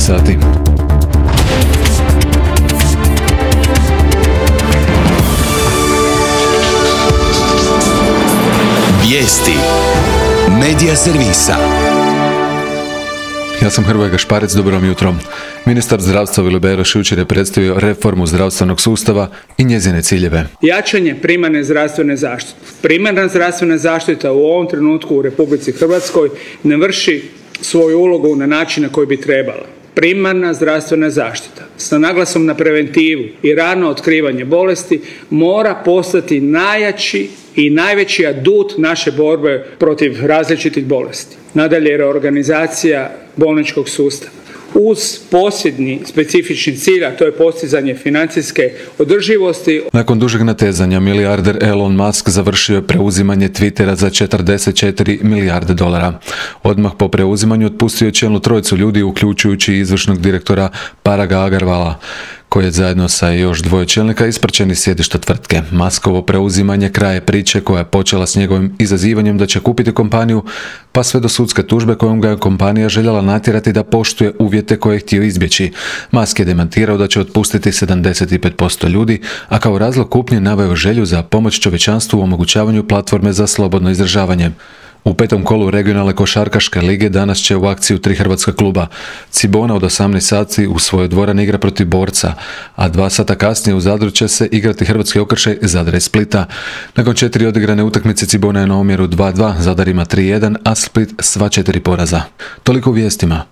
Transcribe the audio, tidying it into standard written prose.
sati. Vijesti Medija servisa. Ja sam Hrvoje Gašparec, dobro vam jutro. Ministar zdravstva Vili Beroš jučer je predstavio reformu zdravstvenog sustava i njezine ciljeve. Jačanje primarne zdravstvene zaštite. Primarna zdravstvena zaštita u ovom trenutku u Republici Hrvatskoj ne vrši svoju ulogu na način na koji bi trebala. Primarna zdravstvena zaštita sa naglasom na preventivu i rano otkrivanje bolesti mora postati najjači i najveći adut naše borbe protiv različitih bolesti. Nadalje, reorganizacija bolničkog sustava. Uz posljednji specifični cilj, a to je postizanje financijske održivosti. Nakon dužeg natezanja, milijarder Elon Musk završio je preuzimanje Twittera za 44 milijarde dolara. Odmah po preuzimanju otpustio je čelnu trojicu ljudi, uključujući izvršnog direktora Paraga Agarwala, koji je zajedno sa još dvoje čelnika ispraćen iz sjedišta tvrtke. Muskovo preuzimanje kraje priče koja je počela s njegovim izazivanjem da će kupiti kompaniju, pa sve do sudske tužbe kojom ga je kompanija željela natjerati da poštuje uvjete koje je htio izbjeći. Musk je demantirao da će otpustiti 75% ljudi, a kao razlog kupnje naveo želju za pomoć čovječanstvu u omogućavanju platforme za slobodno izražavanje. U petom kolu regionalne košarkaške lige danas će u akciju 3 hrvatska kluba. Cibona od 18 sati u svojoj dvorani igra protiv Borca, a 2 sata kasnije u Zadru će se igrati hrvatski okršaj Zadra i Splita. Nakon 4 odigrane utakmice Cibona je na omjeru 2-2, Zadar ima 3-1, a Split sva 4 poraza. Toliko u vijestima.